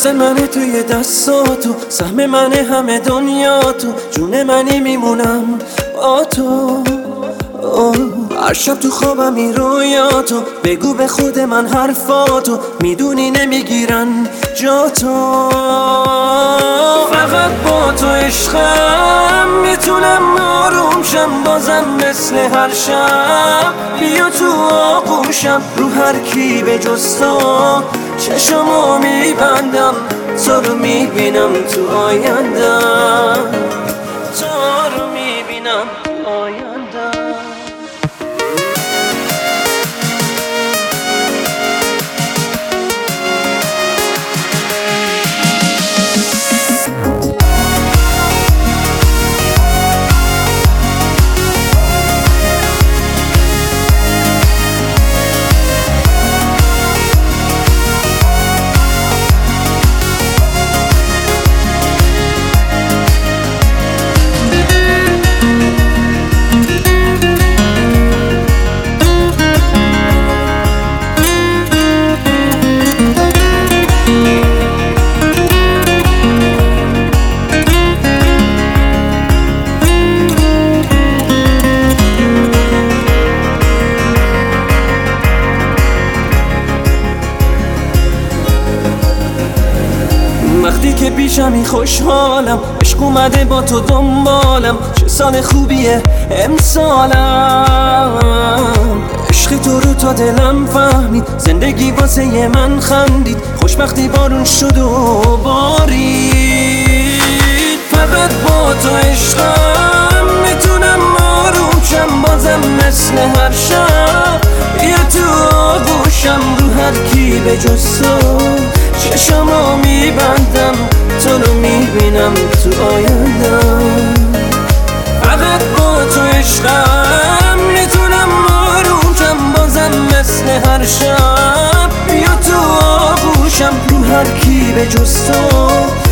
دست منه توی دستاتو، سهم منه همه دنیاتو، جون منی میمونم با تو. هر شب تو خوابم این رویاتو، بگو به خود من حرفاتو، میدونی نمیگیرن جا تو. فقط با تو عشقم میتونم آروم شم، بازم مثل هر شب بیا تو آغوشم. رو هر کی به جز تو چشمو میبندم، تو رو میبینم تو آیندم، تو رو میبینم تو آیندم. وقتی که پیشمی خوشحالم، عشق اومده با تو دنبالم، چه سال خوبیه امسالم. عشق تو رو تا دلم فهمید، زندگی واسه من خندید، خوشبختی بارون شد و بارید. فقط با تو عشقم میتونم آروم شم، بازم مثل هر شب بیا تو آغوشم. رو هر کی به جز تو چشمو میبندم، تو رو میبینم تو آیندم. فقط با تو عشقم میتونم آروم شم، بازم مثل هر شب بیا تو آغوشم. رو هر کی به جز تو